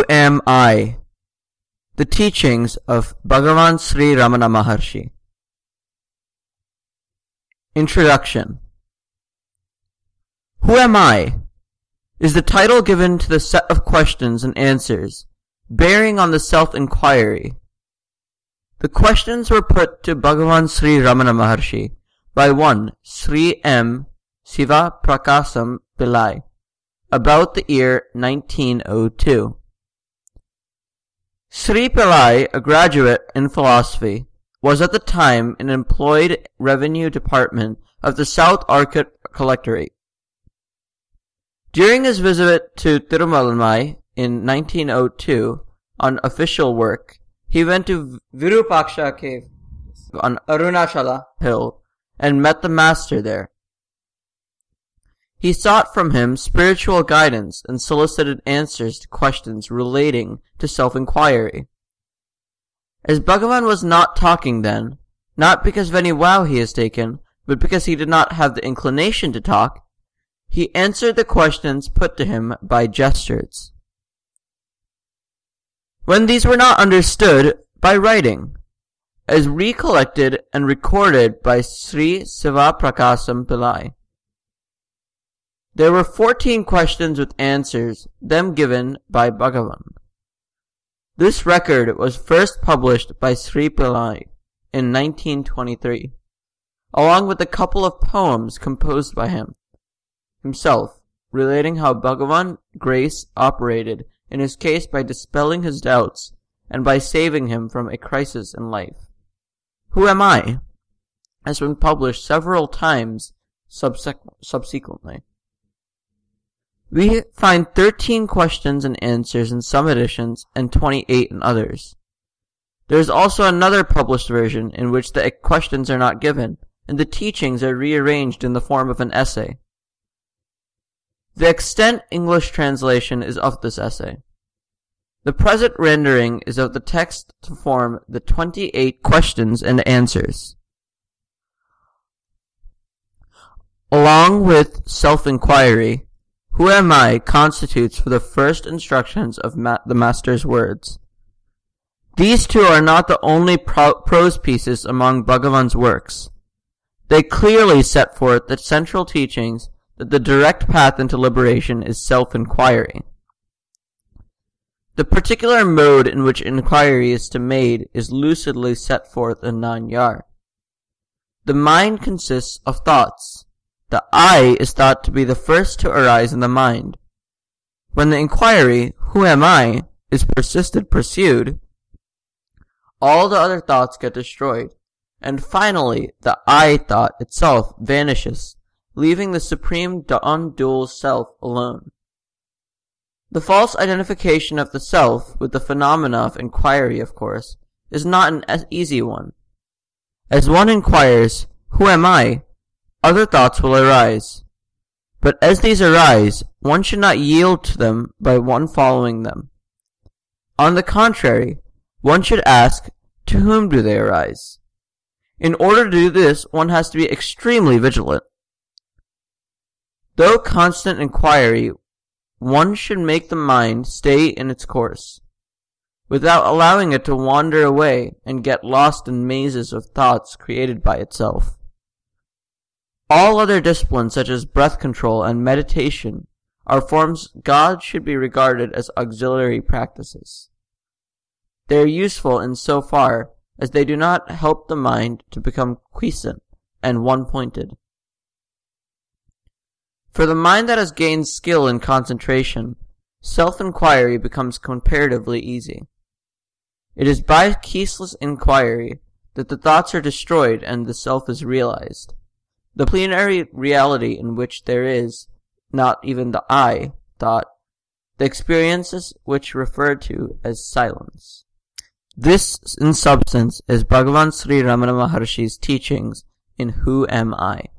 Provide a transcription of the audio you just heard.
Who am I? The teachings of Bhagavan Sri Ramana Maharshi. Introduction. Who am I? Is the title given to the set of questions and answers bearing on the self-inquiry. The questions were put to Bhagavan Sri Ramana Maharshi by one Sri M. Siva Prakasam Pillai about the year 1902. Sri Pillai, a graduate in philosophy, was at the time an employed revenue department of the South Arcot Collectorate. During his visit to Tirumalamai in 1902 on official work, he went to Virupaksha cave on Arunachala hill and met the master there. He sought from him spiritual guidance and solicited answers to questions relating to self-inquiry. As Bhagavan was not talking then, not because of any vow he has taken, but because he did not have the inclination to talk, he answered the questions put to him by gestures. When these were not understood, by writing, as recollected and recorded by Sri Siva Prakasam Pillai. There were 14 questions with answers, them given by Bhagavan. This record was first published by Sri Pillai in 1923, along with a couple of poems composed by himself, relating how Bhagavan grace operated in his case by dispelling his doubts and by saving him from a crisis in life. Who Am I? Has been published several times subsequently. We find 13 questions and answers in some editions and 28 in others. There is also another published version in which the questions are not given, and the teachings are rearranged in the form of an essay. The extant English translation is of this essay. The present rendering is of the text to form the 28 questions and answers. Along with self-inquiry, Who am I constitutes for the first instructions of the Master's words. These two are not the only prose pieces among Bhagavan's works. They clearly set forth the central teachings that the direct path into liberation is self-inquiry. The particular mode in which inquiry is to be made is lucidly set forth in Nan Yar. The mind consists of thoughts. The I is thought to be the first to arise in the mind. When the inquiry, who am I, is pursued, all the other thoughts get destroyed, and finally the I thought itself vanishes, leaving the supreme non-dual self alone. The false identification of the self with the phenomena of inquiry, of course, is not an easy one. As one inquires, who am I? Other thoughts will arise. But as these arise, one should not yield to them by one following them. On the contrary, one should ask, to whom do they arise? In order to do this, one has to be extremely vigilant. Though constant inquiry, one should make the mind stay in its course, without allowing it to wander away and get lost in mazes of thoughts created by itself. All other disciplines such as breath control and meditation are forms God should be regarded as auxiliary practices. They are useful in so far as they do not help the mind to become quiescent and one-pointed. For the mind that has gained skill in concentration, self-inquiry becomes comparatively easy. It is by ceaseless inquiry that the thoughts are destroyed and the self is realized. The plenary reality in which there is not even the I thought, the experiences which referred to as silence. This, in substance, is Bhagavan Sri Ramana Maharshi's teachings in Who Am I?